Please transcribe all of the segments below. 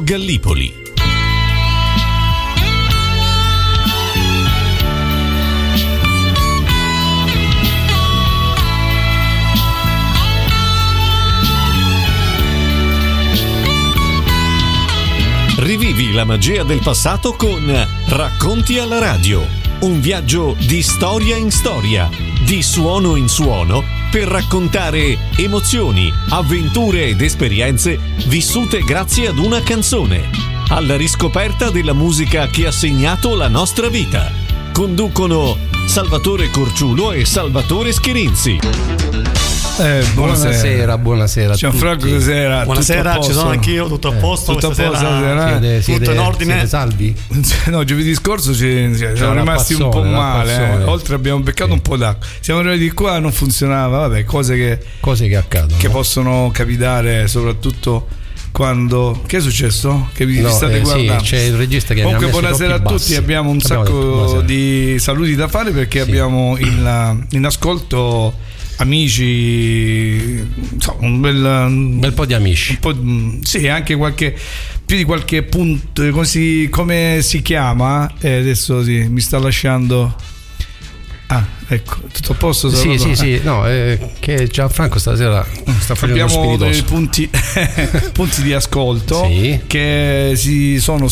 Gallipoli. Rivivi la magia del passato con Racconti alla radio. Un viaggio di storia in storia, di suono in suono, per raccontare emozioni, avventure ed esperienze vissute grazie ad una canzone. Alla riscoperta della musica che ha segnato la nostra vita. Conducono Salvatore Corciulo e Salvatore Schirinzi. Buonasera. Gianfranco, stasera. Buonasera, ci sono anch'io, tutto a posto. Tutto a posto, tutto in ordine. Siete salvi? No, giovedì scorso siamo rimasti un po' male. Oltre abbiamo beccato un po' d'acqua. Siamo arrivati qua, non funzionava. Vabbè, cose che accadono, che possono capitare, soprattutto quando. Che è successo? Che vi state guardando? Sì, c'è il regista che comunque buonasera a tutti. Abbiamo un sacco di saluti da fare perché abbiamo in ascolto amici, insomma, un bel po' di amici, sì, anche più di qualche punto, come si chiama? Adesso sì, mi sta lasciando. Ecco, tutto a posto? Sì, no, che Gianfranco stasera sta facendo abbiamo dei punti di ascolto che si sono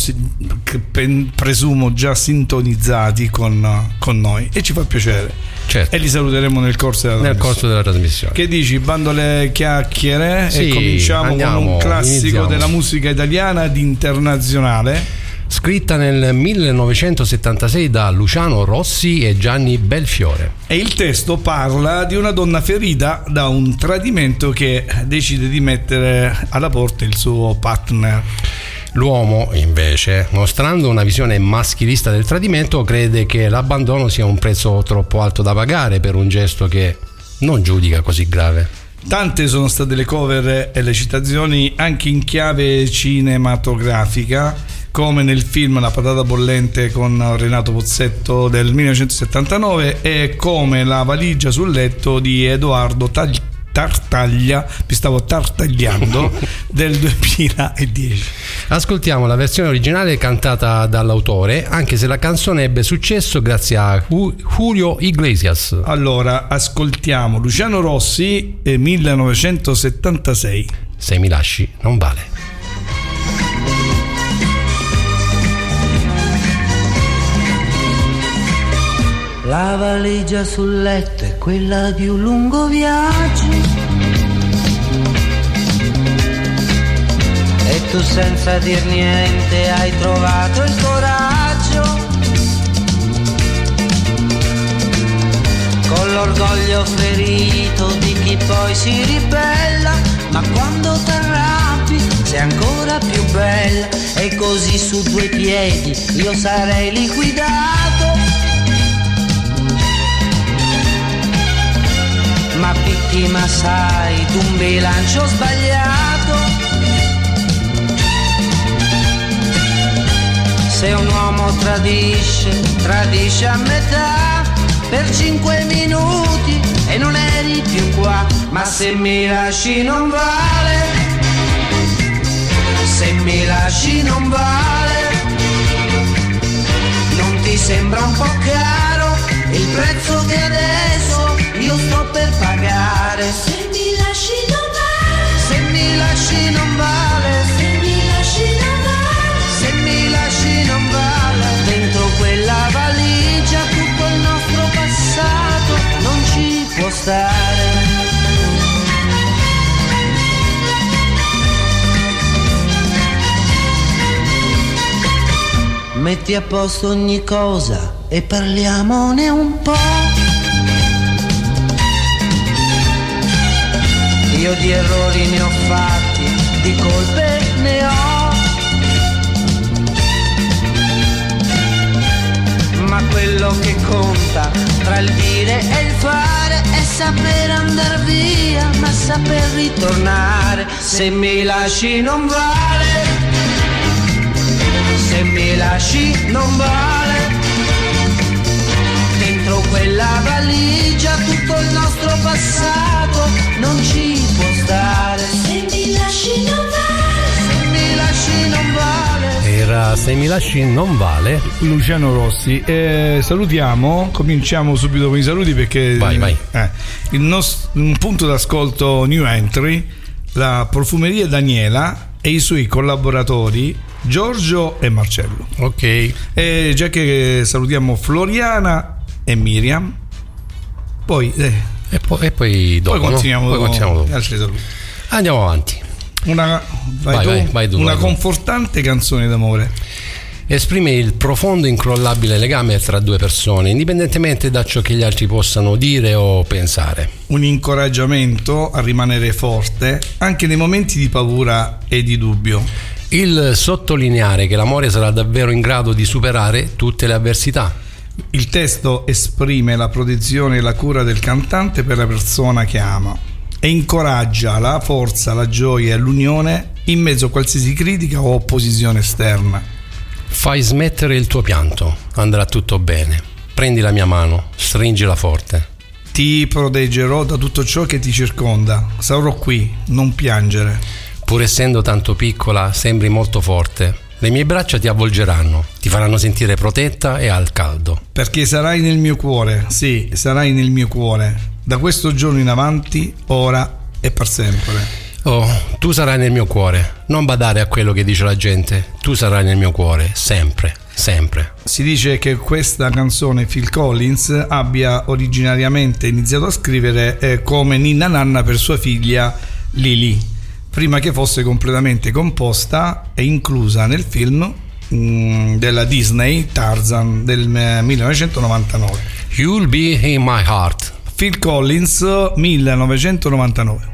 presumo già sintonizzati con noi e ci fa piacere. Certo. E li saluteremo nel corso della trasmissione. Che dici? Bando le chiacchiere e cominciamo con un classico della musica italiana di internazionale, scritta nel 1976 da Luciano Rossi e Gianni Belfiore. E il testo parla di una donna ferita da un tradimento che decide di mettere alla porta il suo partner. L'uomo, invece, mostrando una visione maschilista del tradimento, crede che l'abbandono sia un prezzo troppo alto da pagare per un gesto che non giudica così grave. Tante sono state le cover e le citazioni anche in chiave cinematografica, come nel film La patata bollente con Renato Pozzetto del 1979 e come La valigia sul letto di Edoardo Tartaglia, mi stavo tartagliando, del 2010. Ascoltiamo la versione originale cantata dall'autore, anche se la canzone ebbe successo grazie a Julio Iglesias. Allora, ascoltiamo Luciano Rossi 1976. Se mi lasci non vale. La valigia sul letto è quella di un lungo viaggio e tu senza dir niente hai trovato il coraggio, con l'orgoglio ferito di chi poi si ribella, ma quando t'arrabbi sei ancora più bella, e così su due piedi io sarei liquidato, ma vittima sai d'un bilancio sbagliato. Se un uomo tradisce a metà per 5 minuti e non eri più qua, ma se mi lasci non vale, se mi lasci non vale, non ti sembra un po' caro il prezzo che adesso io sto per pagare? Se mi lasci non vale, se mi lasci non vale, se mi lasci non vale, se mi lasci non vale. Dentro quella valigia tutto il nostro passato non ci può stare. Metti a posto ogni cosa e parliamone un po'. Io di errori ne ho fatti, di colpe ne ho, ma quello che conta tra il dire e il fare è saper andar via, ma saper ritornare. Se mi lasci non vale, se mi lasci non vale, dentro quella valigia tutto il nostro passato non ci può stare. Se mi lasci non vale, se mi lasci non vale. era Se mi lasci non vale, Luciano Rossi. Cominciamo subito con i saluti perché vai. Un punto d'ascolto new entry, la Profumeria Daniela e i suoi collaboratori Giorgio e Marcello. Ok. E già che salutiamo Floriana e Miriam, poi dopo continuiamo dopo. altri saluti. Andiamo avanti. Vai tu. Una confortante canzone d'amore. Esprime il profondo incrollabile legame tra due persone, indipendentemente da ciò che gli altri possano dire o pensare. Un incoraggiamento a rimanere forte anche nei momenti di paura e di dubbio. Il sottolineare che l'amore sarà davvero in grado di superare tutte le avversità. Il testo esprime la protezione e la cura del cantante per la persona che ama e incoraggia la forza, la gioia e l'unione in mezzo a qualsiasi critica o opposizione esterna. Fai smettere il tuo pianto, andrà tutto bene. Prendi la mia mano, stringila forte. Ti proteggerò da tutto ciò che ti circonda. Sarò qui, non piangere. Pur essendo tanto piccola, sembri molto forte. Le mie braccia ti avvolgeranno, ti faranno sentire protetta e al caldo. Perché sarai nel mio cuore, sì, sarai nel mio cuore. Da questo giorno in avanti, ora e per sempre. Oh, tu sarai nel mio cuore. Non badare a quello che dice la gente. Tu sarai nel mio cuore, sempre, sempre. Si dice che questa canzone Phil Collins abbia originariamente iniziato a scrivere come ninna nanna per sua figlia Lily, prima che fosse completamente composta e inclusa nel film della Disney Tarzan del 1999. You'll be in my heart. Phil Collins, 1999.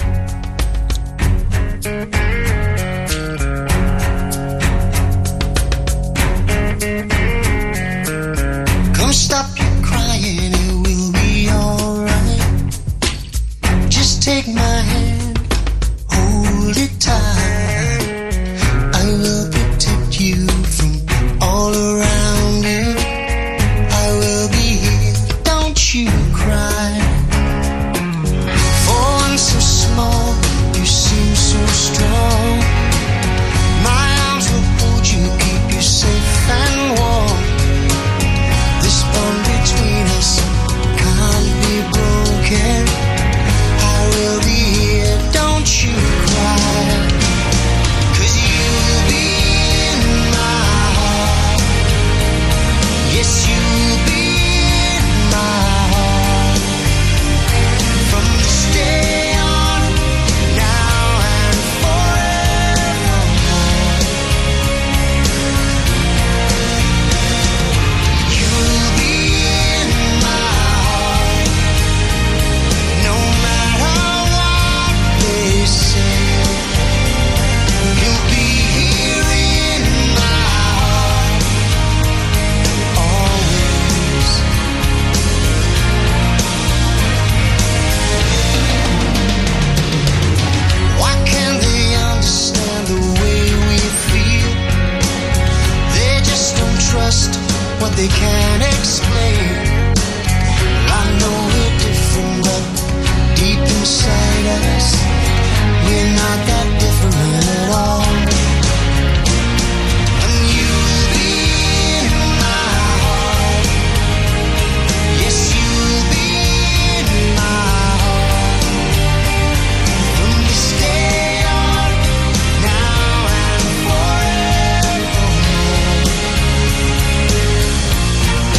Come stop your crying, it will be alright. Just take my hand, hold it tight. I will protect you from all around you. I will be here, don't you cry. For one so small, you seem so strong. My arms will hold you, keep you safe and warm. This bond between us can't be broken. I will be here, don't you cry. 'Cause you'll be in my heart. Yes, you'll be in my heart. From this day on, now and forevermore. You'll be in my heart. No matter what they say. You'll be here in my heart. Always. Why can't they understand the way we feel? They just don't trust what they can't explain. I know we're different, but deep inside us, we're not that different at all. And you'll be in my heart. Yes, you'll be in my heart. From this day on, now and forevermore.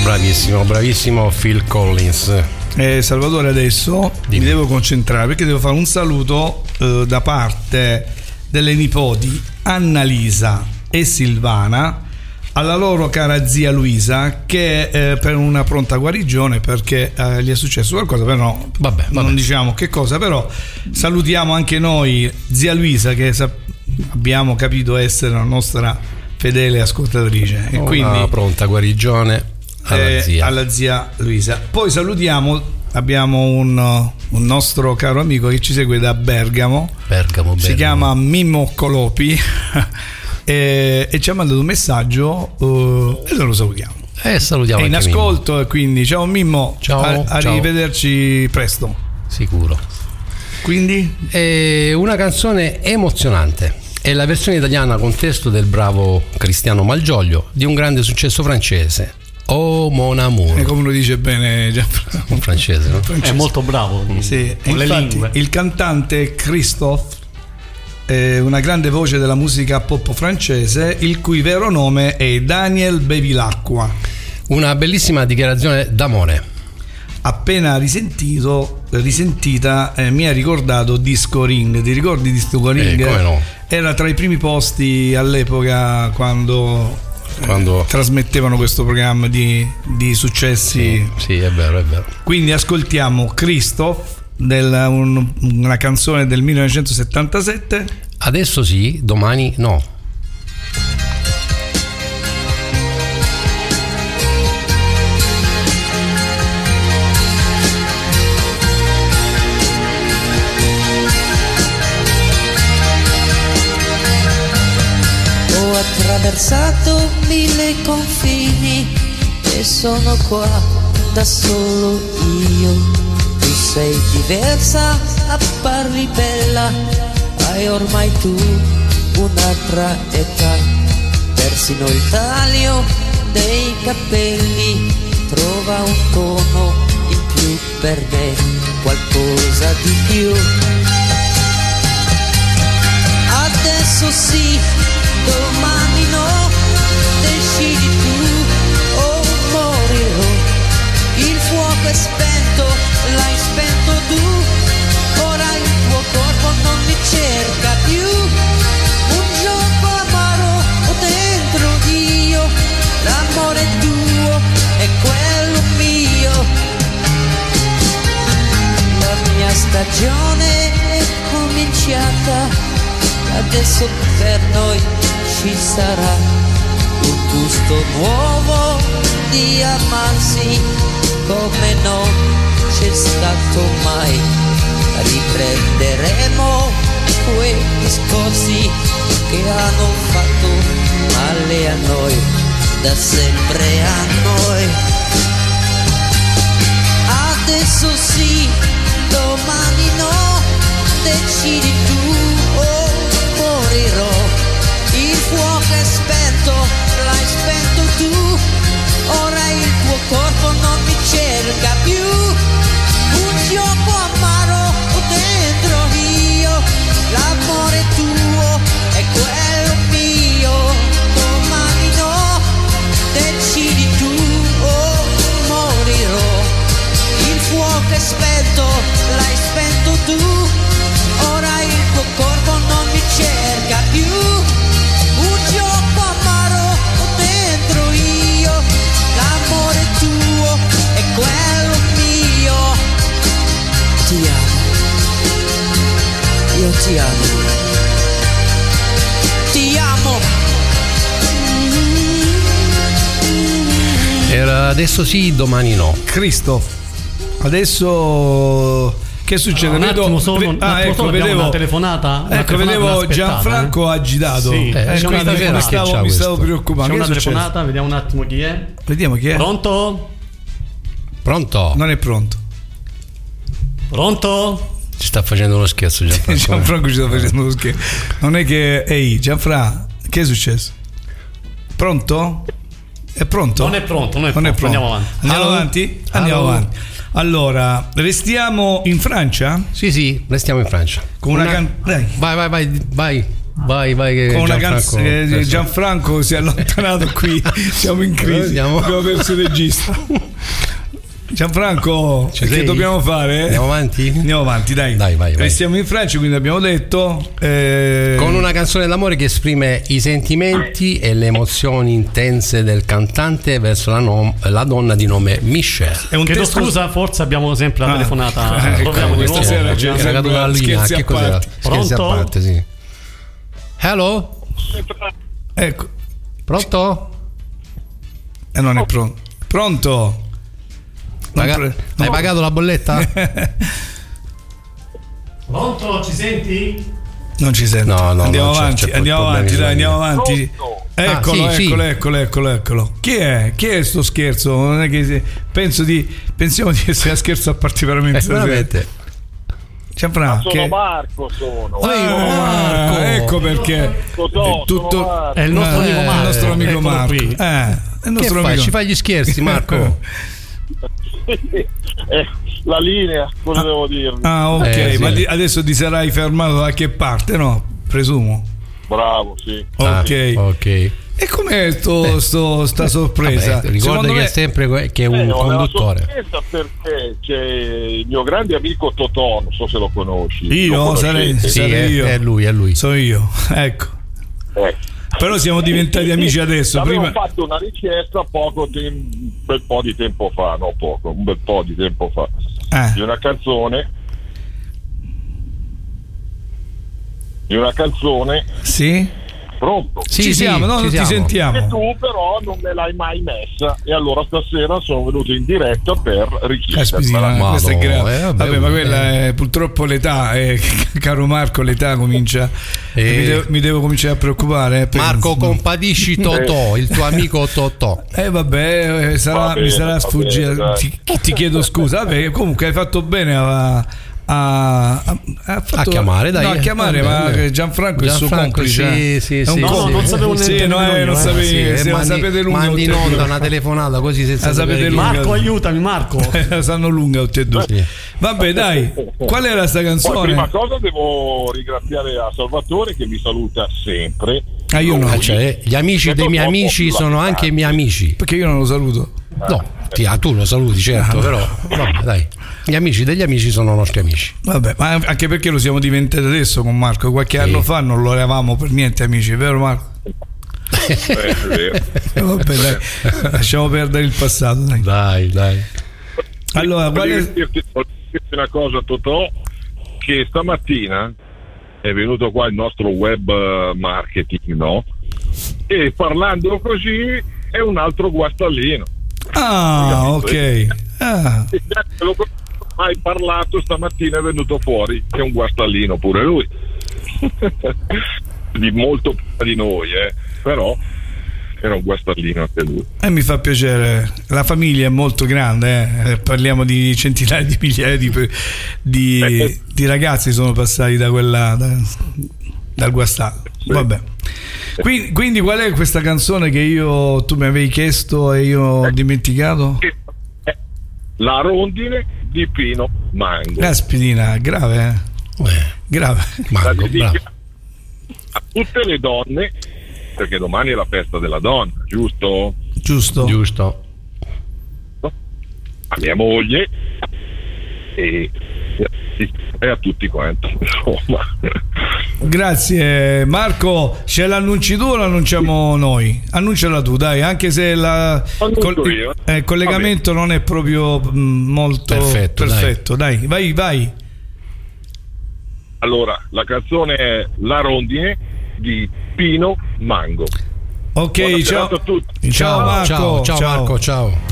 Bravissimo Phil Collins. Salvatore, adesso mi devo concentrare perché devo fare un saluto da parte delle nipoti Annalisa e Silvana alla loro cara zia Luisa, che per una pronta guarigione, perché gli è successo qualcosa, però vabbè. Non diciamo che cosa, però salutiamo anche noi zia Luisa, che abbiamo capito essere la nostra fedele ascoltatrice, e quindi una pronta guarigione alla zia Luisa. Poi abbiamo un nostro caro amico che ci segue da Bergamo. Si chiama Mimmo Colopi e ci ha mandato un messaggio e lo salutiamo. Salutiamo. È in ascolto Mimmo. E quindi ciao Mimmo, ciao. Rivederci presto. Sicuro. Quindi è una canzone emozionante. È la versione italiana con testo del bravo Cristiano Malgioglio di un grande successo francese, Oh Mon Amour. E come lo dice bene un francese, no? È molto bravo. Sì. Con le lingue. Il cantante Christophe è una grande voce della musica pop francese, il cui vero nome è Daniel Bevilacqua. Una bellissima dichiarazione d'amore. Appena risentita mi ha ricordato Disco Ring. Ti ricordi Disco Ring? Come no? Era tra i primi posti all'epoca quando trasmettevano questo programma di successi. Sì, è vero. Quindi ascoltiamo Christophe, una canzone del 1977. Adesso sì, domani no. Attraversato 1000 confini e sono qua da solo io. Tu sei diversa, appari bella, hai ormai tu un'altra età. Persino il taglio dei capelli trova un tono in più per me, qualcosa di più. Adesso sì, domani no, decidi tu o morirò. Il fuoco è spento, l'hai spento tu, ora il tuo corpo non mi cerca più. Un gioco amaro ho dentro io, l'amore tuo è quello mio. La mia stagione è cominciata, adesso per noi ci sarà un gusto nuovo di amarsi come non c'è stato mai. Riprenderemo quei discorsi che hanno fatto male a noi, da sempre a noi. Adesso sì, domani no, decidi tu o morirò. Il fuoco è spento, l'hai spento tu, ora il tuo corpo non mi cerca più. Un gioco amaro ho dentro io, l'amore tuo è quello mio. Domani no, decidi tu o morirò. Il fuoco è spento, l'hai spento tu, ora il tuo corpo non mi cerca più. Un gioco amaro ho dentro io, l'amore tuo è quello mio. Ti amo, io ti amo, ti amo. Era Adesso sì, domani no. Christophe, adesso che succede? Ecco, vedevo una telefonata. Vedevo Gianfranco agitato. Sì, mi stavo preoccupando. C'è una telefonata, vediamo un attimo chi è. Vediamo chi è. Pronto? Non è pronto. Pronto? Ci sta facendo uno scherzo Gianfranco. Gianfranco ci sta facendo uno scherzo. Non è che Gianfranco, che è successo? Pronto? È pronto? Non è pronto. Andiamo avanti. Andiamo avanti. Allora, restiamo in Francia? Sì, restiamo in Francia. Con una Vai. Vai con una canzone. Gianfranco si è allontanato qui, siamo in crisi, abbiamo perso il regista. Gianfranco, che dobbiamo fare? Andiamo avanti, dai. Vai. Restiamo in Francia, quindi abbiamo detto con una canzone d'amore che esprime i sentimenti e le emozioni intense del cantante verso la donna di nome Michelle. È un testo... Scusa, forse abbiamo sempre la telefonata. Proviamo questa sera. Era caduta la linea. Che cos'era? Scherzi a parte, sì. Hello? Ecco. Pronto? Non è pronto. Pronto? Hai pagato la bolletta? Pronto, ci senti? Non ci sento. No, andiamo avanti, andiamo avanti. Eccolo. Chi è sto scherzo? Non è che pensiamo di essere a scherzo a parte veramente. Marco. Marco. Ecco perché è il nostro amico Marco. Il nostro amico Marco. Ci fai gli scherzi, Marco? La linea, cosa devo dirvi? Ok, sì. Ma adesso ti sarai fermato da che parte, no? Presumo. Bravo, sì. Ok. E com'è sta sorpresa? Vabbè, ricorda che è sempre che è un conduttore. È una sorpresa perché c'è il mio grande amico Totò, non so se lo conosci. Io sarei io. È lui. Sono io, ecco. Però siamo diventati amici adesso. Abbiamo fatto una richiesta un bel po' di tempo fa, di una canzone. Sì. Pronto? Ci siamo. Ti sentiamo. E tu però non me l'hai mai messa, e allora stasera sono venuto in diretta per richiederla. Questa è grave. Vabbè, ma quella è purtroppo l'età, caro Marco, l'età comincia. Mi devo cominciare a preoccupare. Marco, compatisci Totò, il tuo amico Totò. Mi sarà sfuggito. Ti chiedo scusa. Vabbè, comunque hai fatto bene a chiamare, dai. No, a chiamare, ma Gianfranco è il suo complice. Sì. Non sapevo niente. Non sapete lunga. Mandi in onda una telefonata così senza sapere. Marco, aiutami, Marco. Sanno lunga tutti e due. Sì. Vabbè, dai. Qual era sta canzone? Poi, prima cosa devo ringraziare a Salvatore che mi saluta sempre. Io no. Cioè, gli amici dei miei amici sono anche i miei amici. Perché io non lo saluto. No, tu lo saluti, certo, però vabbè, dai. Gli amici degli amici sono nostri amici. Vabbè, ma anche perché lo siamo diventati adesso con Marco. Qualche anno fa non lo eravamo per niente amici, vero Marco? Vabbè, dai. Lasciamo perdere il passato, dai. Allora, voglio dirti una cosa, Totò, che stamattina è venuto qua il nostro web marketing, no? E parlando così è un altro guastallino. Ok. Hai parlato stamattina, è venuto fuori che è un guastallino pure lui. Di molto prima di noi, però era un guastallino anche lui. Mi fa piacere, la famiglia è molto grande, parliamo di centinaia di migliaia di ragazzi sono passati da dal guastallo. Sì. Vabbè. Quindi qual è questa canzone che tu mi avevi chiesto e io ho dimenticato? La rondine di Pino Mango. Caspidina, grave, grave. Mango, bravo. A tutte le donne, perché domani è la festa della donna, giusto? Giusto. A mia moglie e a tutti quanti, insomma. Grazie Marco, ce l'annunci tu o l'annunciamo noi? Annunciala tu, dai, anche se il collegamento non è proprio molto perfetto. Dai, vai. Allora, la canzone è La rondine di Pino Mango. Ok, buona ciao a tutti. Ciao Marco. Ciao Marco, ciao.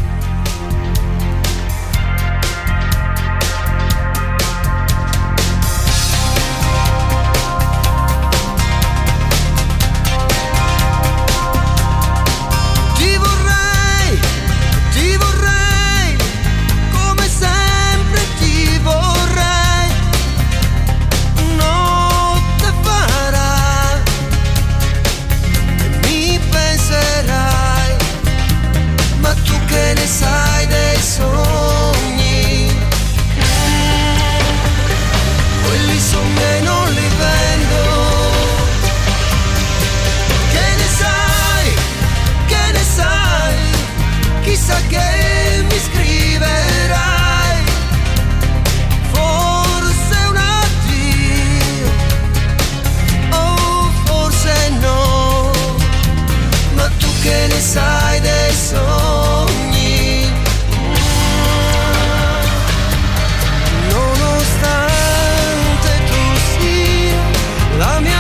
che mi scriverai, forse un addio, o forse no, ma tu che ne sai dei sogni, nonostante tu sia la mia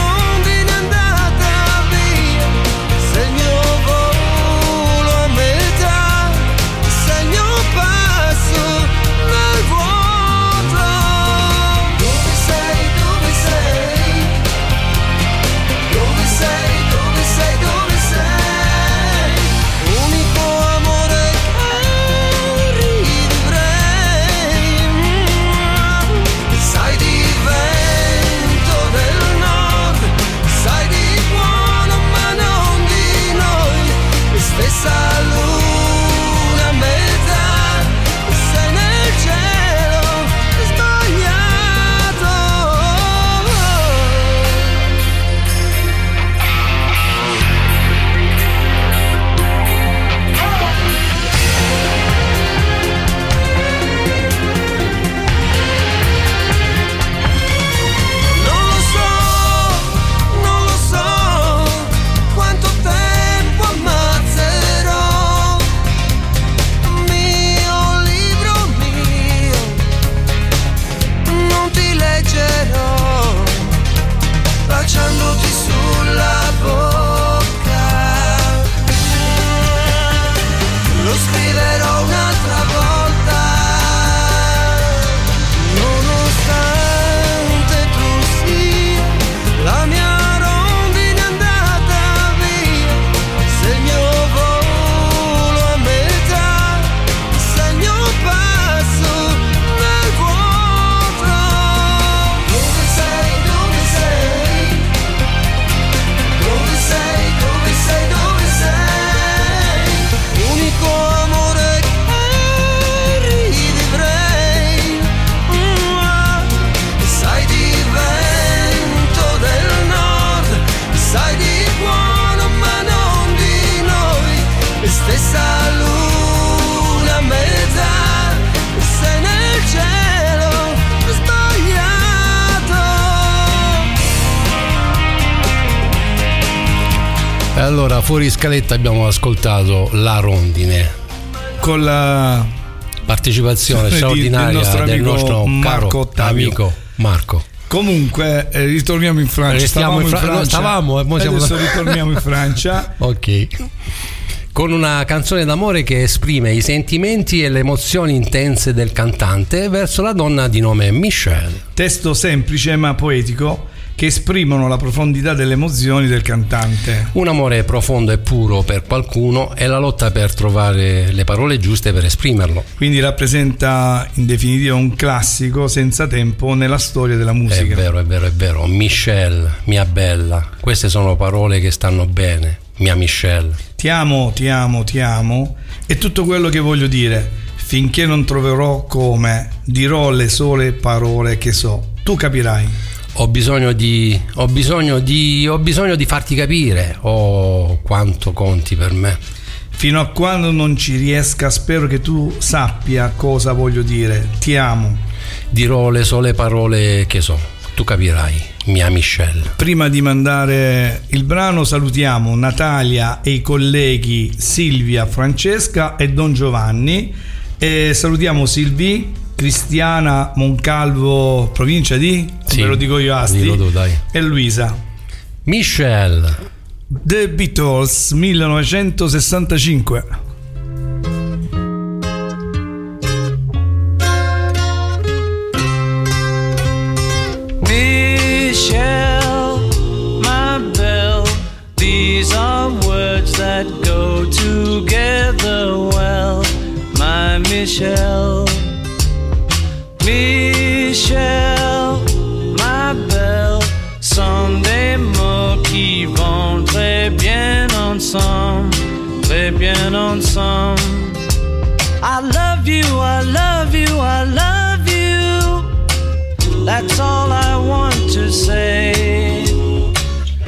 Allora, fuori scaletta abbiamo ascoltato La Rondine con la partecipazione straordinaria del nostro Marco caro amico Marco. Comunque ritorniamo in Francia. Adesso ritorniamo in Francia. Ok. Con una canzone d'amore che esprime i sentimenti e le emozioni intense del cantante verso la donna di nome Michelle. Testo semplice ma poetico che esprimono la profondità delle emozioni del cantante. Un amore profondo e puro per qualcuno e la lotta per trovare le parole giuste per esprimerlo. Quindi rappresenta in definitiva un classico senza tempo nella storia della musica. È vero. Michelle, mia bella, queste sono parole che stanno bene. Mia Michelle, ti amo è tutto quello che voglio dire. Finché non troverò come, dirò le sole parole che so. Tu capirai. Ho bisogno di farti capire quanto conti per me. Fino a quando non ci riesca, spero che tu sappia cosa voglio dire. Ti amo. Dirò le sole parole che so. Tu capirai, mia Michelle. Prima di mandare il brano salutiamo Natalia e i colleghi Silvia, Francesca e Don Giovanni, e salutiamo Silvi, Cristiana, Moncalvo, provincia di? Sì, ve lo dico io, Asti, tu, dai. E Luisa. Michelle, The Beatles, 1965. Michelle, my belle, these are words that go together well, my Michelle. Michelle, ma belle, sont des mots qui vont très bien ensemble, très bien ensemble. I love you, I love you, I love you. That's all I want to say.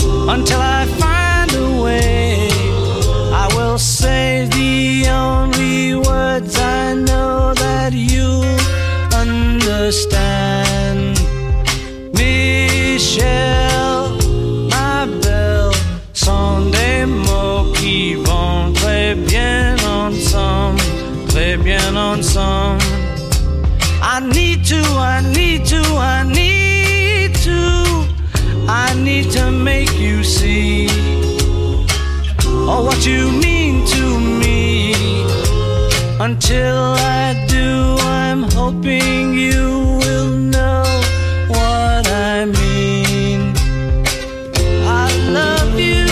Until I find a way, I will say the only understand. Michel, ma belle, sont des mots qui vont très bien ensemble, très bien ensemble. I need to make you see what you mean to me. Until I do, I'm hoping you will know what I mean. I love you.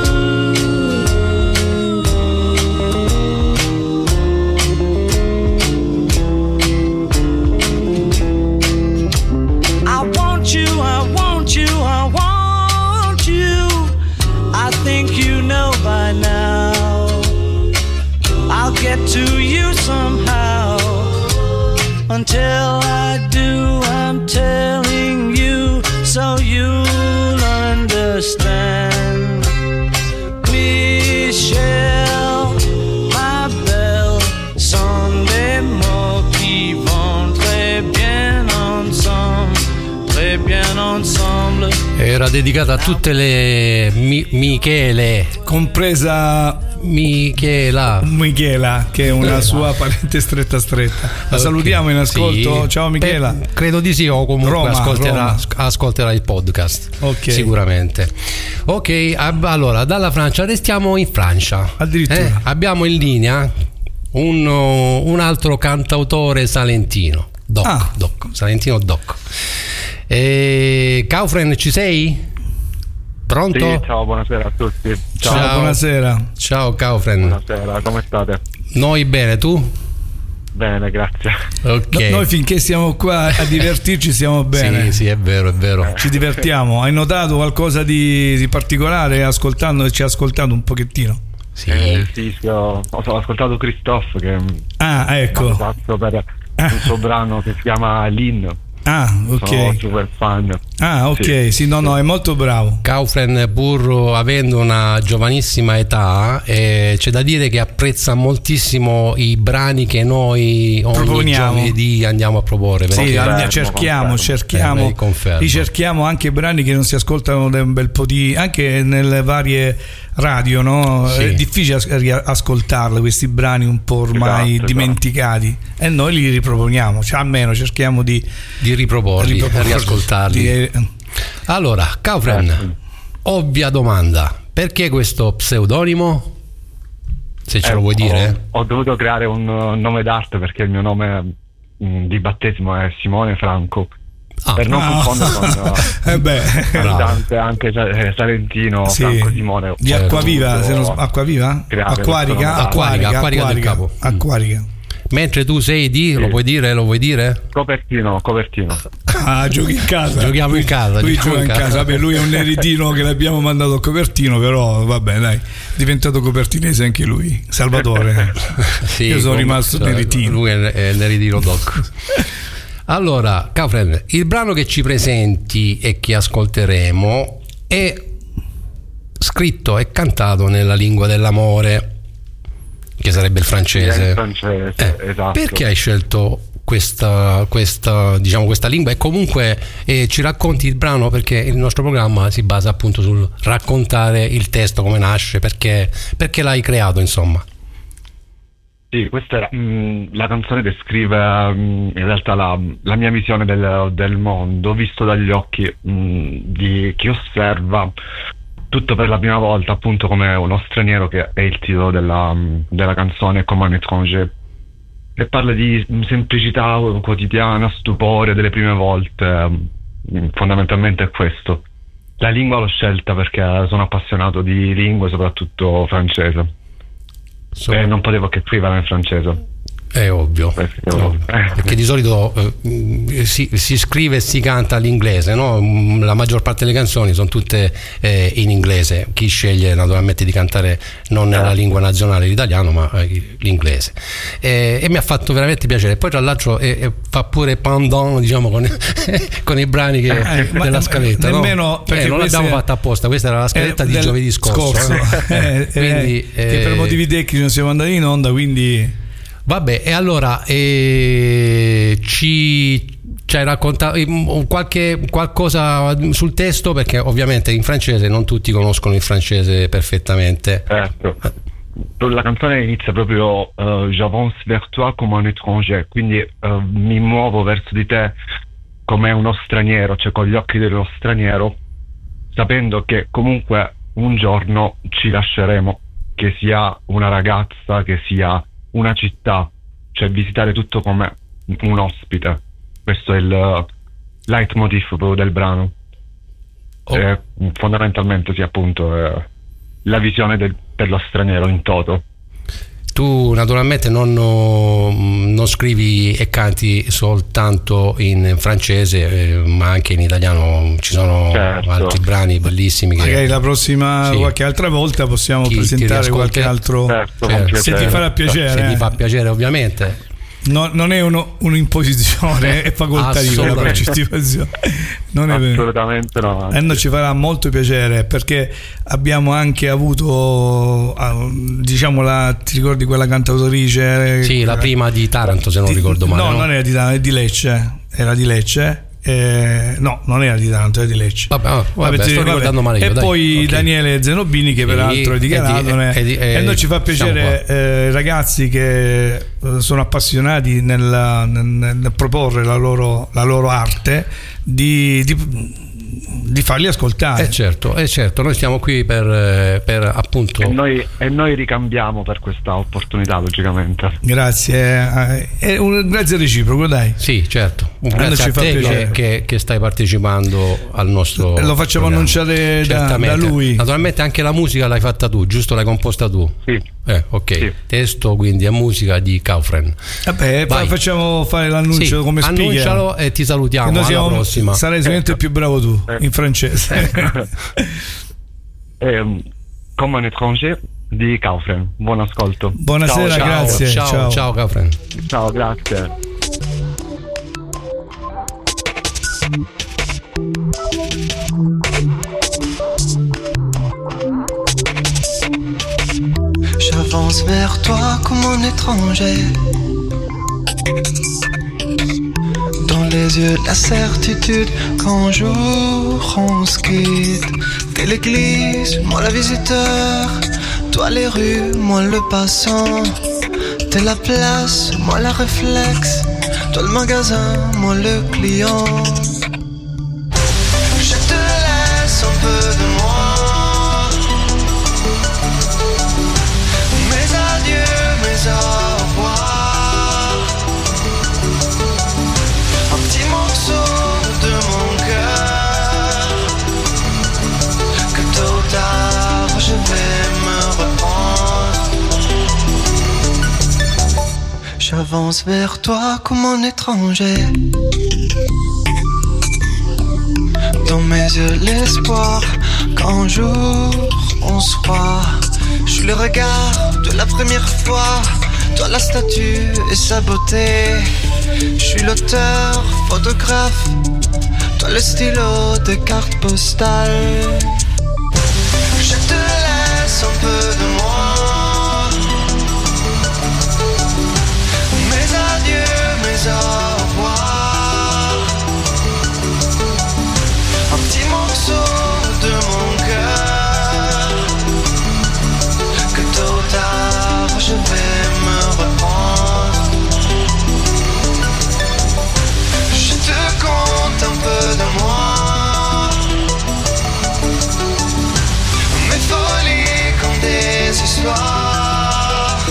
I want you, I want you, I want you. I think you know by now. I'll get to you somehow. Until I do, I'm telling you so you'll understand. Michel, ma belle, sont des mots qui vont très bien ensemble, très bien ensemble. Era dedicata a tutte le Michele, compresa Michela, che è una sua parente stretta. La salutiamo in ascolto. Sì. Ciao Michela. Credo di sì, o comunque ascolterà il podcast. Sicuramente. Ok, allora dalla Francia restiamo in Francia. Addirittura. Abbiamo in linea un altro cantautore salentino, Salentino Doc. Kaufren, ci sei? Pronto? Sì, ciao, buonasera a tutti. Ciao, buonasera. Ciao Kaufren. Buonasera, come state? Noi bene, tu? Bene, grazie. Okay. Noi finché siamo qua a divertirci stiamo bene. Sì, è vero. Ci divertiamo. Hai notato qualcosa di particolare ci ha ascoltato un pochettino? Sì, ho ascoltato Christophe che ecco. mi ha fatto per un suo brano che si chiama Lin. Ok. Sono super fan. Ok, sì, no, è molto bravo. Kaufren, pur avendo una giovanissima età, c'è da dire che apprezza moltissimo i brani che noi ogni giovedì andiamo a proporre. Sì, cerchiamo ricerchiamo anche brani che non si ascoltano da un bel po' anche nelle varie radio, no? Sì. È difficile ascoltarle questi brani un po' ormai dimenticati, e noi li riproponiamo, almeno cerchiamo di riproporli, riascoltarli. Allora, Kaufren, ovvia domanda: perché questo pseudonimo? Se ce lo vuoi dire? Ho dovuto creare un nome d'arte perché il mio nome di battesimo è Simone Franco. Per non confondere con cantante anche salentino, Franco Simone di Acquaviva, Acquarica del Capo. Acquarica. Mentre tu sei lo vuoi dire? Copertino. Giochi in casa. Giochiamo in casa. Lui gioca in casa. Vabbè, lui è un neridino che l'abbiamo mandato a Copertino, però vabbè, dai, è diventato copertinese anche lui. Salvatore. Sì, io sono rimasto neridino. Lui è neridino doc. Allora, Kaufren, il brano che ci presenti e che ascolteremo è scritto e cantato nella lingua dell'amore, che sarebbe il francese. Il francese, esatto. Perché hai scelto questa lingua? E comunque ci racconti il brano, perché il nostro programma si basa appunto sul raccontare il testo, come nasce, perché l'hai creato, insomma. Sì, questa era la canzone descrive in realtà la mia visione del mondo, visto dagli occhi di chi osserva tutto per la prima volta, appunto come uno straniero, che è il titolo della canzone, Comme un étranger, e parla di semplicità quotidiana, stupore delle prime volte. Fondamentalmente è questo. La lingua l'ho scelta perché sono appassionato di lingue, soprattutto francese. E non potevo che scrivere in francese. È ovvio. Perché di solito si scrive e si canta l'inglese, no? La maggior parte delle canzoni sono tutte in inglese. Chi sceglie naturalmente di cantare non nella lingua nazionale l'italiano, ma l'inglese. E mi ha fatto veramente piacere. Poi tra l'altro fa pure pendant, diciamo, con i brani della scaletta, nemmeno no? Non l'abbiamo fatta apposta, questa era la scaletta di giovedì scorso. Quindi, che per motivi tecnici non siamo andati in onda, quindi vabbè. E allora ci Cioè, racconta qualcosa sul testo, perché ovviamente in francese non tutti conoscono il francese perfettamente. Certo. La canzone inizia proprio j'avance vers toi comme un étranger, quindi mi muovo verso di te come uno straniero, cioè con gli occhi dello straniero, sapendo che comunque un giorno ci lasceremo, che sia una ragazza, che sia una città, cioè visitare tutto come un ospite. Questo è il leitmotiv proprio del brano. Fondamentalmente sì, appunto la visione dello straniero in toto. Tu naturalmente non scrivi e canti soltanto in francese, ma anche in italiano. Ci sono altri brani bellissimi che magari la prossima qualche altra volta possiamo presentare qualche altro, se ti farà piacere. Se ti fa piacere, ovviamente. Non è un'imposizione, è facoltativa la partecipazione. Non è assolutamente no. E ci farà molto piacere, perché abbiamo anche avuto, diciamo, ti ricordi quella cantautrice? Sì, la prima di Taranto, se non ricordo male. No, non era di Taranto, è di Lecce. Era di Lecce. No, non era di Taranto, era di Lecce. Vabbè, sto ricordando male io. E poi okay. Daniele Zenobini, che peraltro è di Caratone, e noi ci fa piacere ragazzi che sono appassionati nel proporre la loro arte di farli ascoltare. Certo, noi stiamo qui per appunto. E noi ricambiamo per questa opportunità, logicamente. Grazie, è un grazie reciproco, dai. Sì, certo. Grazie a te che stai partecipando al nostro. Lo facciamo annunciare da lui. Naturalmente anche la musica l'hai fatta tu, giusto? L'hai composta tu? Sì. Ok. Sì. Testo quindi a musica di Kaufren. Vabbè, facciamo fare l'annuncio come speaker. Annuncialo e ti salutiamo. Alla prossima. Sarai sicuramente più bravo tu in francese. Come un étranger di Kaufren. Buon ascolto. Buonasera, grazie. Ciao Kaufren. Ciao, grazie. J'avance vers toi comme un étranger. Dans les yeux la certitude qu'un jour on se quitte. T'es l'église, moi le visiteur. Toi les rues, moi le passant. T'es la place, moi la réflexe. Toi le magasin, moi le client. Je te laisse un peu de moi. Mes adieux, mes au revoir. Un petit morceau de mon cœur, que tôt ou tard je vais me reprendre. J'avance vers toi comme un étranger. Dans mes yeux l'espoir qu'un jour on se croit. Je suis le regard de la première fois. Toi la statue et sa beauté. Je suis l'auteur, photographe. Toi le stylo de carte postale. Je te laisse un peu de moi. Mes adieux, mes au revoir. Un petit morceau de mon cœur, que tôt ou tard je vais me reprendre. Je te conte un peu de moi, mes folies comme des histoires,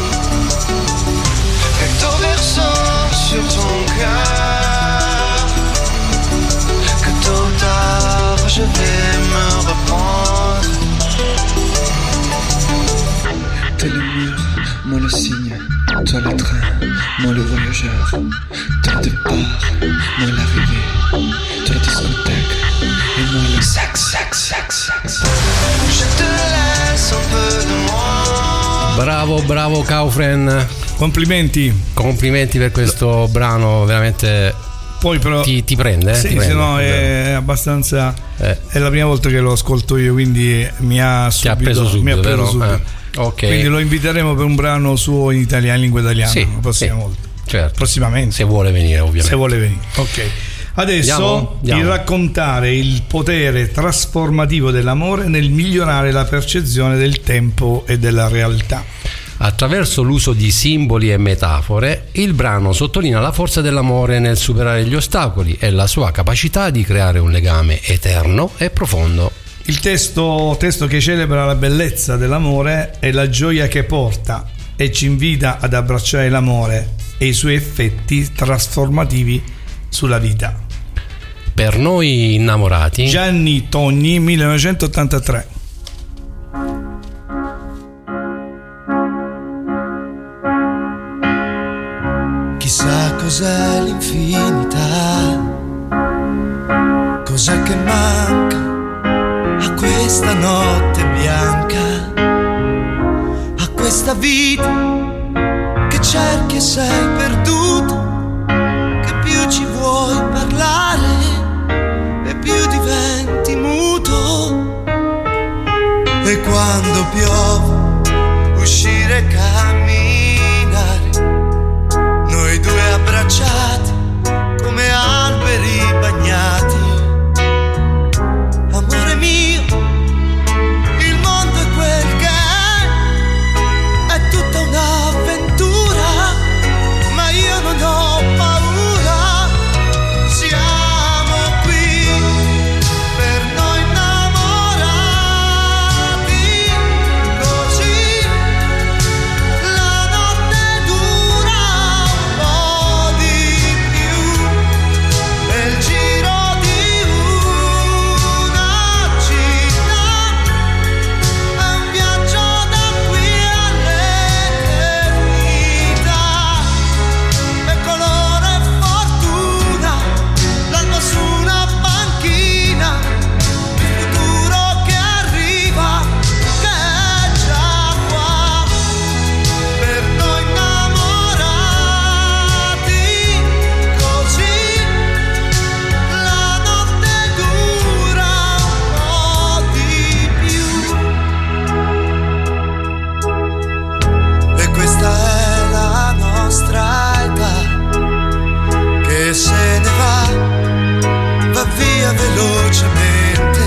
recto verso sur ton cœur, que tôt ou tard je vais me reprendre. T'es le mur, moi le signe, toi le train, moi le voyageur, toi le départ, moi l'arrivée, toi la discothèque, et moi le sax. Je te laisse un peu de moi. Bravo Kaufren. Complimenti per questo brano, veramente. Poi però ti prende? Sì, se no è abbastanza. È la prima volta che lo ascolto io, quindi mi ha preso subito. Okay. Quindi lo inviteremo per un brano suo in italiano, in lingua italiana, la prossima volta. certo. Prossimamente. Se vuole venire, ovviamente. Se vuole venire. Ok. Adesso di raccontare il potere trasformativo dell'amore nel migliorare la percezione del tempo e della realtà. Attraverso l'uso di simboli e metafore, il brano sottolinea la forza dell'amore nel superare gli ostacoli e la sua capacità di creare un legame eterno e profondo. Il testo che celebra la bellezza dell'amore e la gioia che porta e ci invita ad abbracciare l'amore e i suoi effetti trasformativi sulla vita. Per noi innamorati, Gianni Togni, 1983. Chissà cos'è l'infinità, cos'è che manca a questa notte bianca, a questa vita che cerchi e sei perduto, che più ci vuoi parlare e più diventi muto. E quando piove uscire e camminare, noi due abbracciati come alberi bagnati. Amore mio, il mondo è quel che è tutta un'avventura, ma io non ho paura. Siamo qui per noi innamorati, così la notte dura un po' di più, e il giro di una città è un viaggio da qui all'eternità. E colore e fortuna, l'alba su una panchina, il futuro che arriva, che è già qua. Per noi innamorati, così la notte dura un po' di più. E questa è la nostra età, che se ne va via velocemente.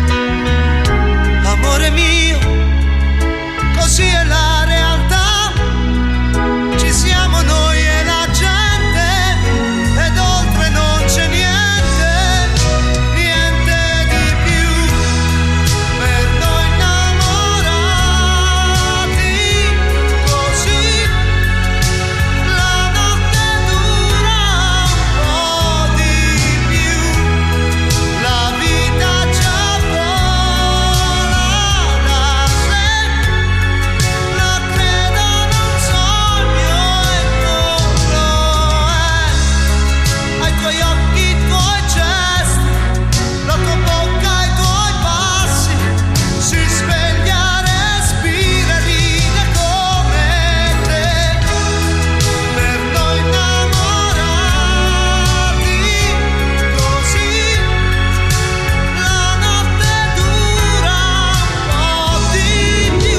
Amore mio, così è la realtà, ci siamo noi e la gente, ed oltre non c'è niente, niente di più. Per noi innamorati, così la notte dura un po' di più, la vita già vola da sé, la credo un sogno e non lo è. Ai tuoi occhi, i tuoi gesti, la tua bocca, i tuoi passi, si sveglia, respira, ride come te. Per noi innamorati, così la notte dura un po' di più.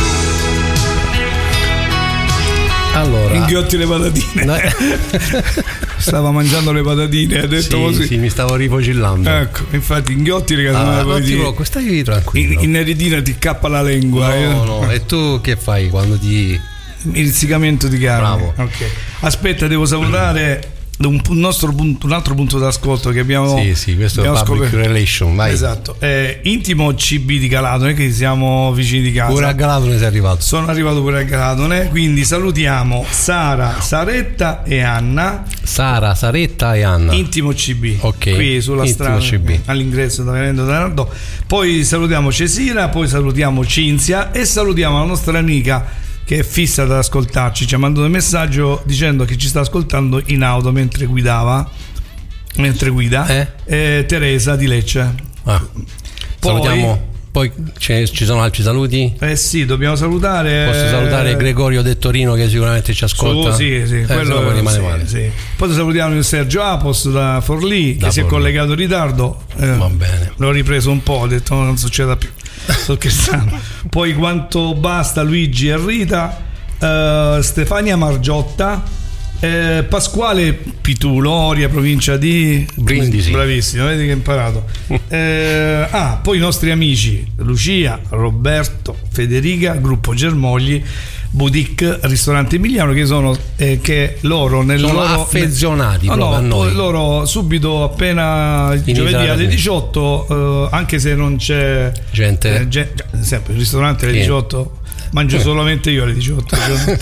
allora, Inghiotti le patatine. Stava mangiando le patatine, ha detto così. Sì, mi stavo rifocillando. Ecco, infatti Inghiotti le patatine. Stai tranquillo. In eredina ti cappa la lingua. No. E tu che fai quando ti... Rizzicamento di carne. Bravo. Ok. Aspetta, devo salutare un altro punto d'ascolto che abbiamo. Sì, questo è Public Relation, vai. Esatto. Intimo CB di Galatone, che siamo vicini di casa. Pure a Galatone sei arrivato. Sono arrivato pure a Galatone, quindi salutiamo Sara, Saretta e Anna. Sara, Saretta e Anna. Intimo CB. Ok. Qui sulla Intimo strada CB. all'ingresso da Venendo da Nardò. Poi salutiamo Cesira, poi salutiamo Cinzia e salutiamo la nostra amica che è fissa ad ascoltarci, ci ha mandato un messaggio dicendo che ci sta ascoltando in auto mentre guida, Teresa di Lecce. Salutiamo. Poi ci sono altri saluti? Sì, dobbiamo salutare. Posso salutare Gregorio De Torino, che sicuramente ci ascolta. Sì, quello rimane male. Sì. Poi salutiamo il Sergio Apos da Forlì, che si è collegato in ritardo. Va bene. L'ho ripreso un po', ho detto non succeda più. Sto scherzando. Poi quanto basta Luigi e Rita, Stefania Margiotta, Pasquale Pituloria, provincia di Brindisi. Bravissimo, vedi che hai imparato. Poi i nostri amici Lucia, Roberto, Federica, gruppo Germogli, Boutique Ristorante Emiliano, che sono loro affezionati a noi. Loro subito appena giovedì alle 18, anche se non c'è gente, sempre il ristorante alle 18 mangio solamente io alle 18.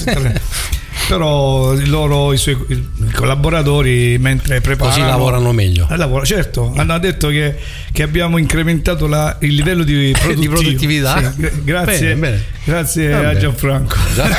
Però i suoi collaboratori, mentre preparano, così lavorano meglio. Certo, hanno detto che abbiamo incrementato il livello di produttività. Sì, grazie, grazie a Gianfranco.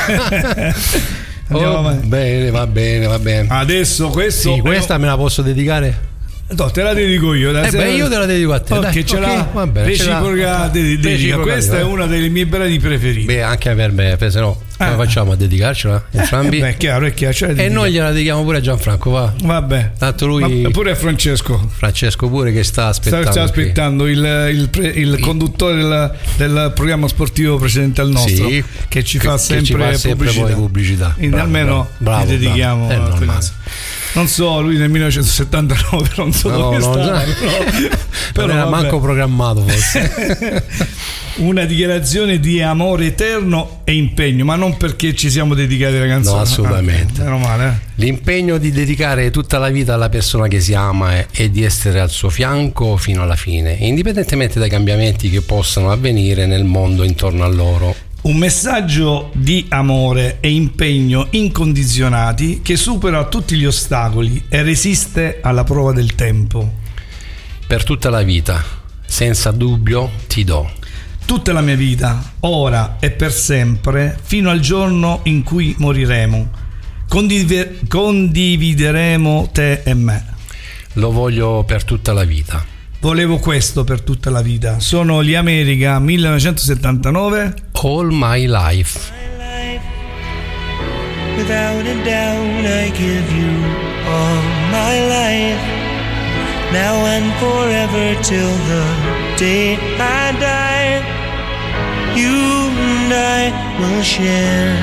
Bene, va bene. Adesso questa me la posso dedicare? No, te la dedico io. Io te la dedico a te. Perché ce l'ha reciproca dedica. Questa è una dei miei brani preferiti. Anche per me, se no come facciamo a dedicarcela entrambi? È chiaro. E noi gliela dedichiamo pure a Gianfranco, va. Vabbè. Tanto lui pure a Francesco pure, che sta aspettando il conduttore del programma sportivo precedente al nostro, che ci fa sempre pubblicità. Almeno gli dedichiamo non so, lui nel 1979 non so dove stava, però non era manco programmato forse. Una dichiarazione di amore eterno e impegno, ma non perché ci siamo dedicati alla canzone. No, assolutamente. Meno male. L'impegno di dedicare tutta la vita alla persona che si ama e di essere al suo fianco fino alla fine, indipendentemente dai cambiamenti che possano avvenire nel mondo intorno a loro. Un messaggio di amore e impegno incondizionati che supera tutti gli ostacoli e resiste alla prova del tempo. Per tutta la vita, senza dubbio, ti do. Tutta la mia vita, ora e per sempre, fino al giorno in cui moriremo. Condivideremo te e me. Lo voglio per tutta la vita. Volevo questo per tutta la vita. Sono gli America, 1979. All My Life. Without a doubt I give you all my life, now and forever till the day I die. You and I will share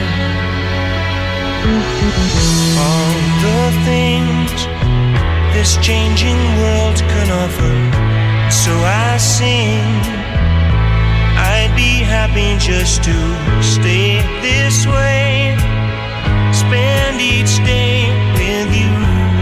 all the things this changing world can offer. So I sing, I'd be happy just to stay this way, spend each day with you.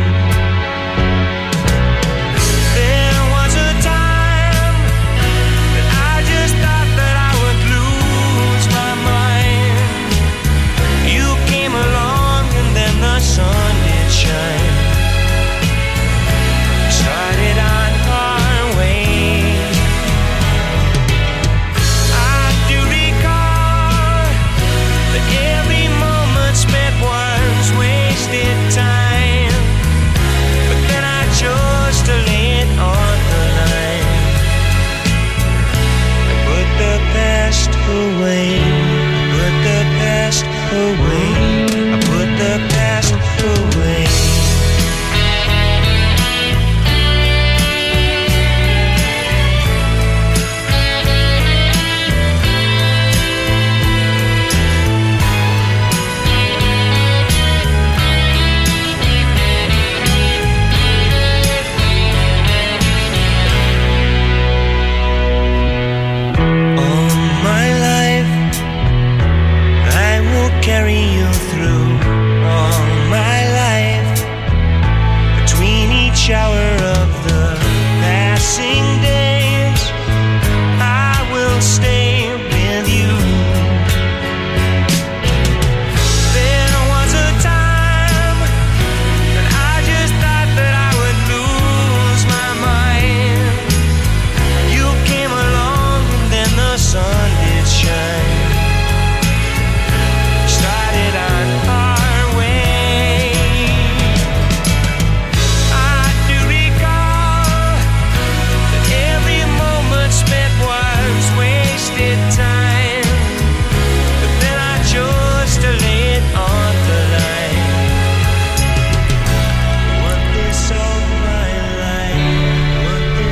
There was a time that I just thought that I would lose my mind. You came along and then the sun did shine. Started on our way. I do recall that every moment spent was wasted time, but then I chose to lay it on the line. I put the past away, put the past away, I put the past away. Carry you through all my life. Between each hour of the passing days, I will stay with you. There was a time that I just thought that I would lose my mind. You came along and then the sun did shine.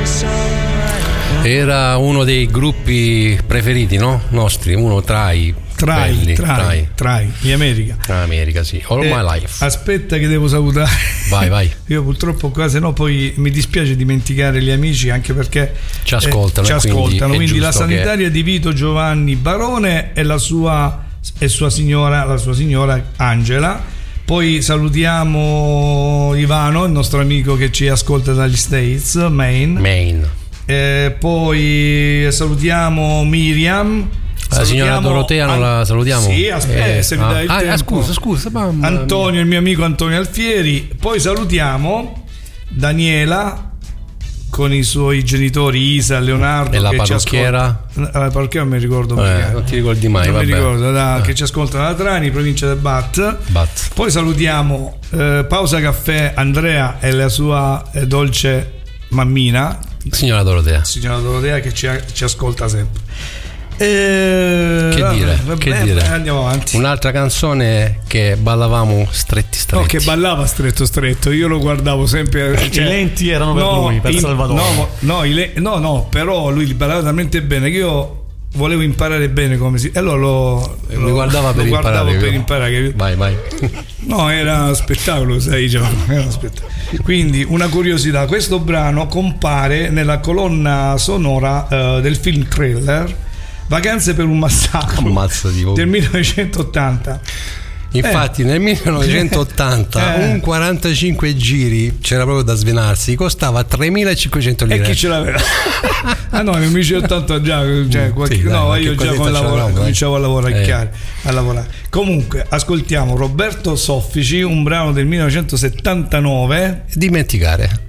Era uno dei gruppi preferiti, no? Nostri, uno tra i Try in America. America, sì. All my life. Aspetta che devo salutare. Vai. Io purtroppo qua, se no poi mi dispiace dimenticare gli amici, anche perché ci ascoltano. Quindi la sanitaria di Vito Giovanni Barone e la sua signora Angela. Poi salutiamo Ivano, il nostro amico che ci ascolta dagli States, Maine. Poi salutiamo Miriam. La signora Dorotea non la salutiamo? Sì, aspetta, se mi dai il tempo. Scusa. Antonio, il mio amico Antonio Alfieri. Poi salutiamo Daniela con i suoi genitori Isa e Leonardo. E la parrucchiera? La parrucchiera non mi ricordo non ti ricordi mai, non mi ricordo, che ci ascoltano da Trani, provincia del Bat. Poi salutiamo Pausa Caffè Andrea e la sua dolce mammina, signora Dorotea che ci ascolta sempre. Che dire? Andiamo avanti. Un'altra canzone che ballavamo stretti. No, che ballava stretto. Io lo guardavo sempre. I lenti erano per lui, per Salvatore. No, però lui li ballava talmente bene che io volevo imparare bene come si. E allora mi guardava per imparare. Vai. No, era spettacolo, sai, era spettacolo. Quindi una curiosità: questo brano compare nella colonna sonora del film Thriller Vacanze per un massacro del 1980. Infatti nel 1980 un 45 giri c'era proprio da svenarsi, costava 3.500 lire. E chi ce l'aveva? Nel 1980 già, io già cominciavo a lavorare. Comunque ascoltiamo Roberto Soffici, un brano del 1979, Dimenticare.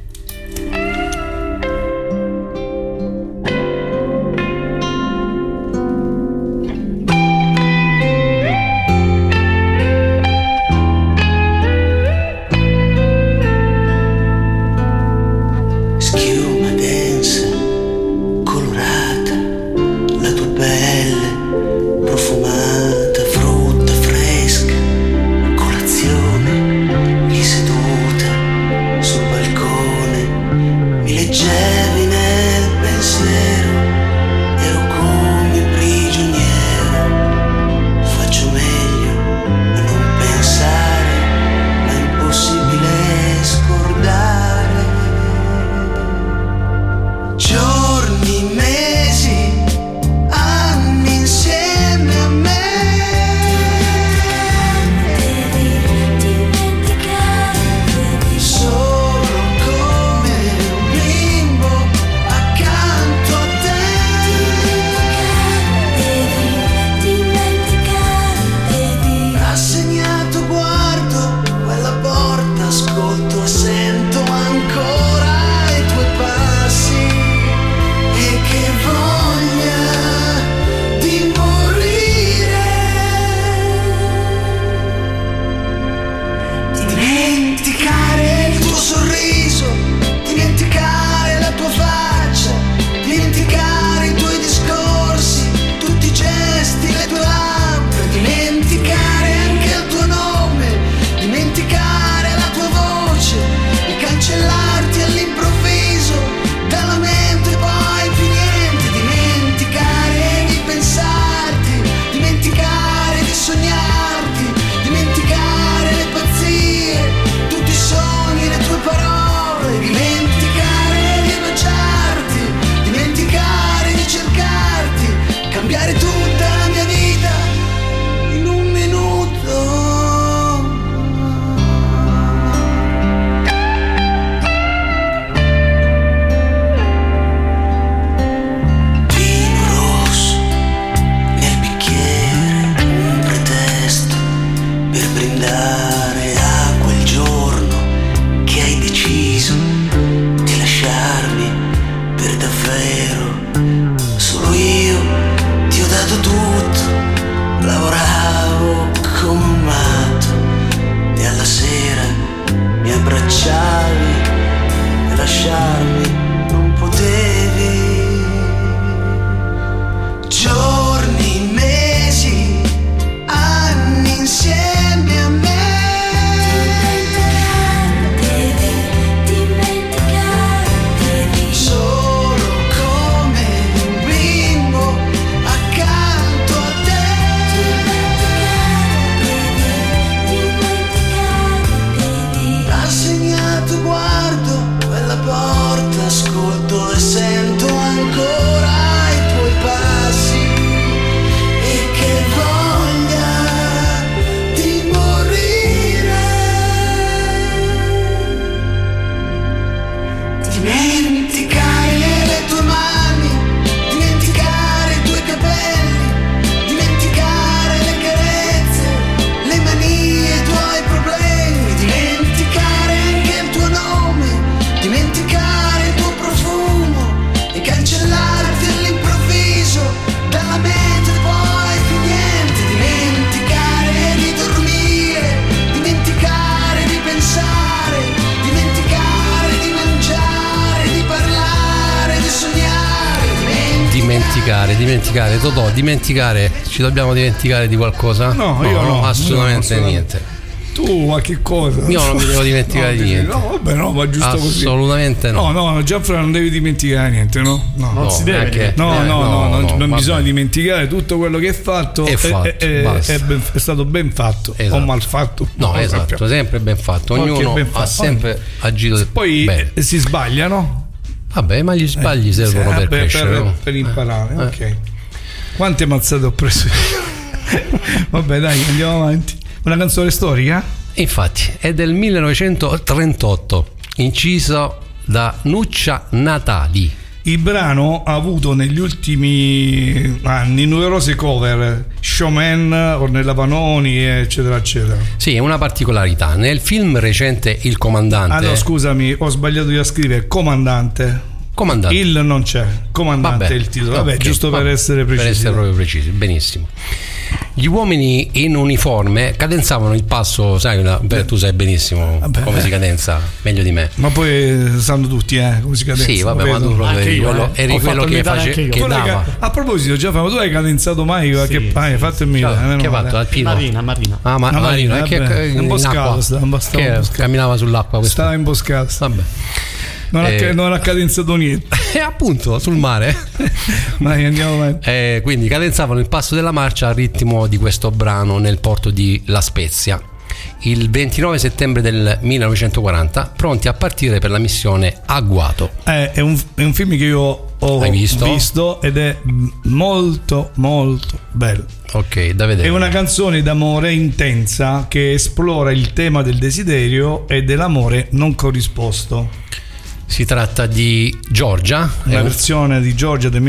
Totò, ci dobbiamo dimenticare di qualcosa? No, io no, assolutamente niente. Tu qualche cosa? Io non mi devo dimenticare di niente. No, vabbè, no, va giusto così. Assolutamente no. No, Gianfranco non devi dimenticare niente, no? Non si deve. Non bisogna dimenticare tutto quello che è fatto. È stato ben fatto, esatto. O mal fatto. No, esatto, sempre ben fatto. Ognuno ha sempre agito poi bene. Si sbaglia, no? Vabbè, ma gli sbagli servono per crescere. Per imparare, ok. Quante mazzate ho preso io? Vabbè, dai, andiamo avanti. Una canzone storica? Infatti, è del 1938, inciso da Nuccia Natali. Il brano ha avuto negli ultimi anni numerose cover, Showman, Ornella Vanoni, eccetera, eccetera. Sì, è una particolarità. Nel film recente Il Comandante... Ah no, scusami, ho sbagliato io a scrivere Comandante. Il non c'è, Comandante è il titolo. Vabbè, okay, giusto per essere precisi. Per essere proprio precisi, benissimo. Gli uomini in uniforme cadenzavano il passo, sai, tu sai benissimo come si cadenza, meglio di me. Ma poi sanno tutti, come si cadenza. Sì, vabbè, ma tu proprio eri quello che dava. A proposito, Gianfranco, tu hai cadenzato mai? Che hai fatto il mio? Che hai fatto? Alpino? Marina. Ah, Marina, che imboscato, camminava sull'acqua. Stava imboscato. Vabbè. Non ha cadenzato niente. Appunto, sul mare. Vai, andiamo avanti. Quindi cadenzavano il passo della marcia al ritmo di questo brano nel porto di La Spezia. Il 29 settembre del 1940, pronti a partire per la missione Agguato. È un film che io ho visto ed è molto molto bello. Ok, da vedere. È una canzone d'amore intensa che esplora il tema del desiderio e dell'amore non corrisposto. Si tratta di Giorgia, la versione di Giorgia del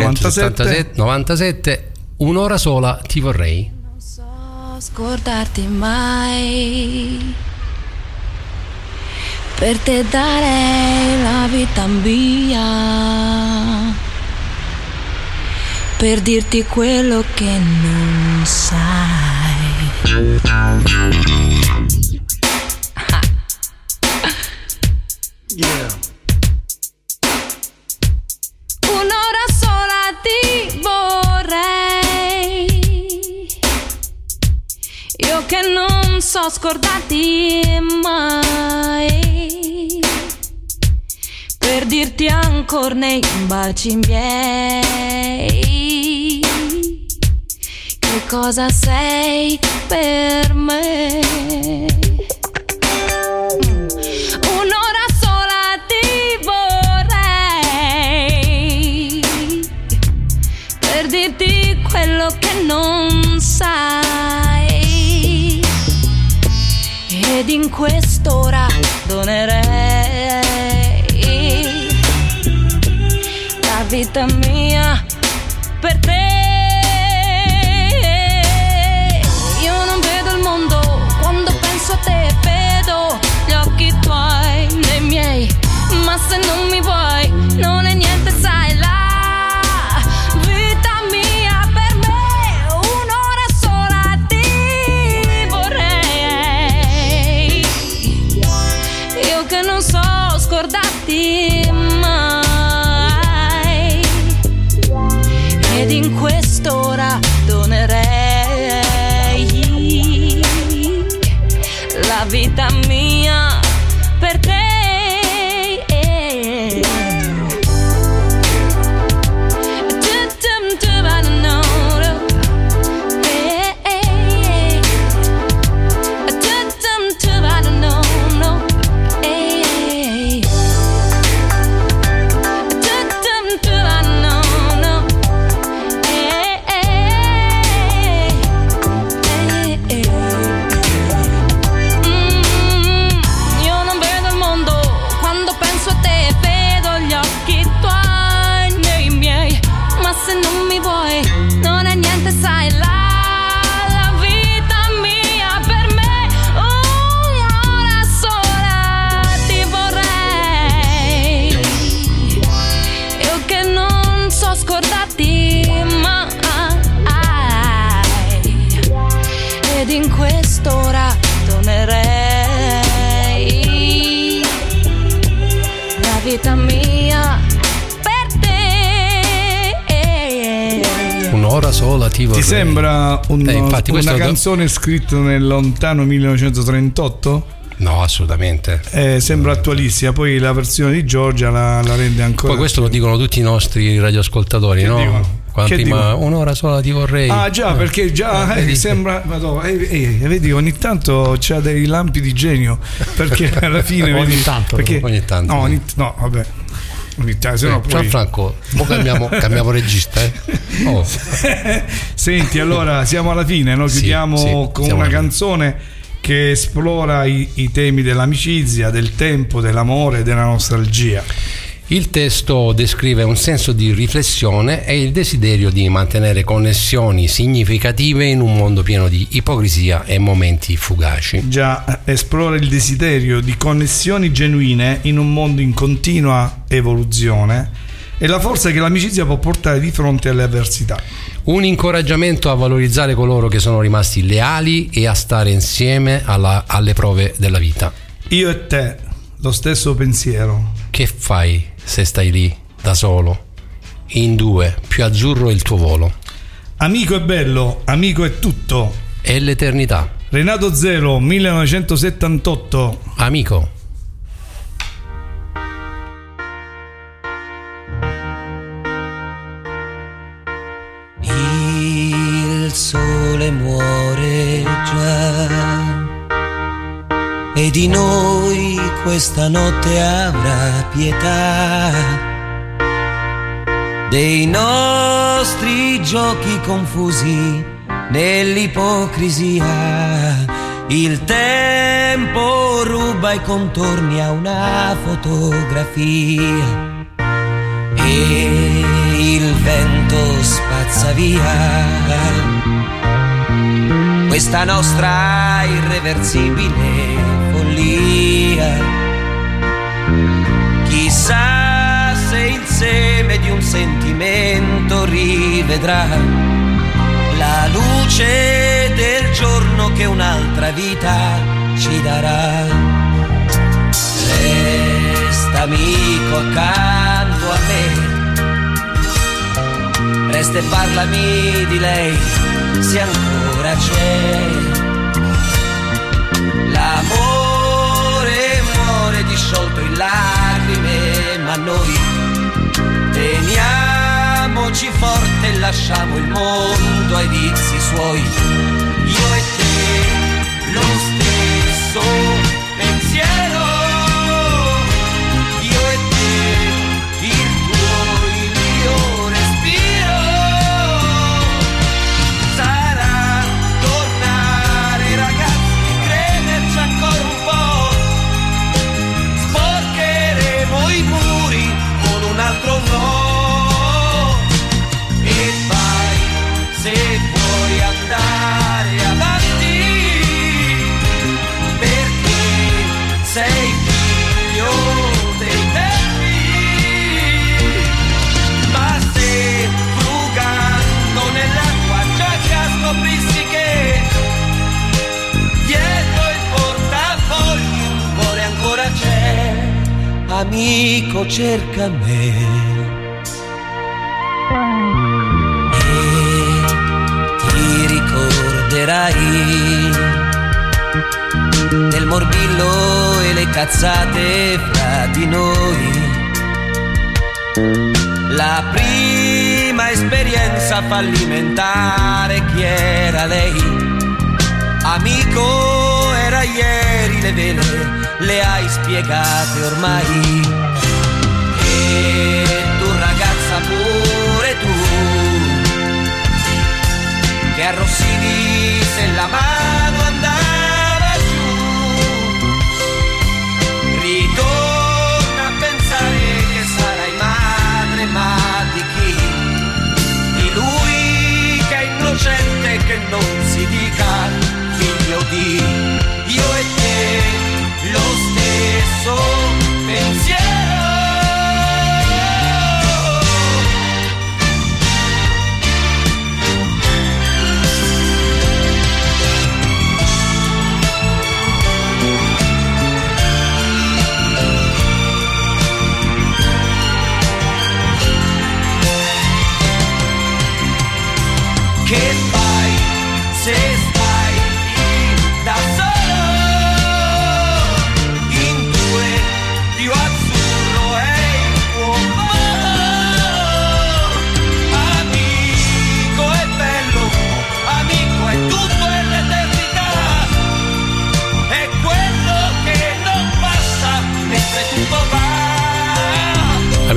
1997. Un'ora sola ti vorrei. Non so scordarti mai, per te darei la vita mia, per dirti quello che non sai. Yeah. Un'ora sola ti vorrei, io che non so scordarti mai, per dirti ancora nei baci miei che cosa sei per me. Un'ora sola ti vorrei, per dirti quello che non sai, ed in quest'ora donerei la vita mia per te. Io non vedo il mondo quando penso a te, vedo gli occhi tuoi nei miei, ma se non mi vuoi non è niente, sai, la vita mia per me. Un'ora sola ti vorrei, io che non so scordarti mai, ed in quest'ora donerei la vita mia per te. Vita mia per te. un'ora sola ti vorrei. Ti sembra una canzone scritta nel lontano 1938? No, assolutamente. Sembra attualissima. Poi la versione di Giorgia la rende ancora. Poi questo lo dicono tutti i nostri radioascoltatori, no? Dicono? Ma un'ora sola ti vorrei. Ah già, perché già sembra. Vedi, ogni tanto c'ha dei lampi di genio. Perché alla fine ogni tanto. No, vabbè. Gianfranco, cambiamo regista. Oh. Senti, allora siamo alla fine, no? Chiudiamo con una canzone che esplora i temi dell'amicizia, del tempo, dell'amore e della nostalgia. Il testo descrive un senso di riflessione e il desiderio di mantenere connessioni significative in un mondo pieno di ipocrisia e momenti fugaci. Già, esplora il desiderio di connessioni genuine in un mondo in continua evoluzione e la forza che l'amicizia può portare di fronte alle avversità. Un incoraggiamento a valorizzare coloro che sono rimasti leali e a stare insieme alle prove della vita. Io e te, lo stesso pensiero. Che fai se stai lì da solo? In due, più azzurro il tuo volo. Amico è bello, amico è tutto. È l'eternità. Renato Zero, 1978. Amico. Il sole muore già e di noi questa notte avrà pietà, dei nostri giochi confusi nell'ipocrisia. Il tempo ruba i contorni a una fotografia e il vento spazza via questa nostra irreversibile follia. Chissà se il seme di un sentimento rivedrà la luce del giorno che un'altra vita ci darà. Resta amico accanto a me, resta e parlami di lei se ancora c'è. L'amore muore disciolto in lacrime, ma noi teniamoci forte e lasciamo il mondo ai vizi suoi. Io e te, lo stesso pensiero. Io e te, il tuo, il mio respiro. Sarà tornare ragazzi, crederci ancora un po'. Sporcheremo i muri con un altro no. E vai se vuoi andare avanti, perché sei figlio dei tempi. Ma se frugando nell'acqua giacca scoprissi che dietro il portafogli un cuore ancora c'è, amico cerca me. Del morbillo e le cazzate fra di noi, la prima esperienza fallimentare. Chi era lei? Amico era ieri, le vele le hai spiegate ormai. E tu ragazza pure tu, che arrossivi se la mano andava giù, ritorna a pensare che sarai madre, ma di chi? Di lui che è innocente, che non si dica figlio di. Io e te, lo stesso pensiero.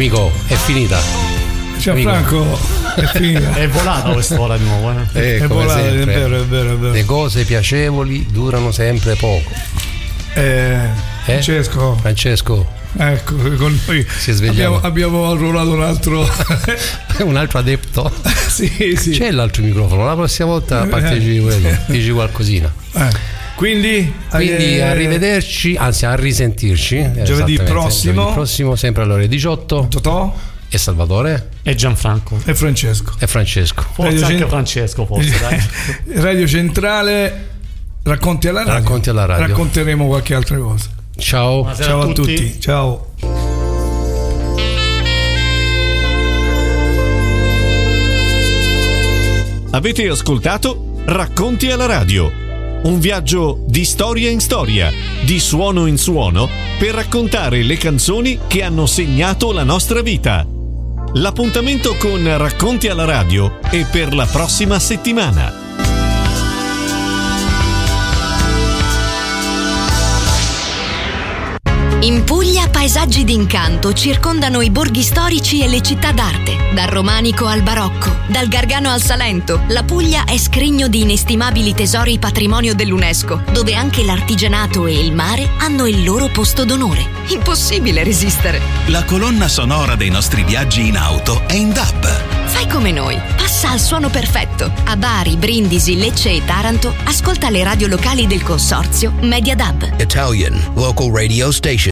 Amico, è finita. Gianfranco, è finita. È volata quest'ora di nuovo. È volata, è vero. Le cose piacevoli durano sempre poco. Francesco. Ecco, con noi abbiamo arruolato un altro adepto. Sì. C'è l'altro microfono, la prossima volta partecipi quello, dici qualcosina. Quindi arrivederci, anzi a risentirci giovedì prossimo sempre alle ore 18. Totò e Salvatore e Gianfranco e Francesco. Forse anche Francesco, forse dai. Radio Centrale, racconti alla radio. Racconteremo qualche altra cosa. Ciao a tutti. Ciao. Avete ascoltato Racconti alla radio, un viaggio di storia in storia, di suono in suono, per raccontare le canzoni che hanno segnato la nostra vita. L'appuntamento con Racconti alla radio è per la prossima settimana. In Puglia paesaggi d'incanto circondano i borghi storici e le città d'arte. Dal romanico al barocco, dal Gargano al Salento, la Puglia è scrigno di inestimabili tesori patrimonio dell'UNESCO, dove anche l'artigianato e il mare hanno il loro posto d'onore. Impossibile resistere. La colonna sonora dei nostri viaggi in auto è in DAB. Fai come noi, passa al suono perfetto. A Bari, Brindisi, Lecce e Taranto ascolta le radio locali del consorzio Media DAB. Italian Local Radio Station.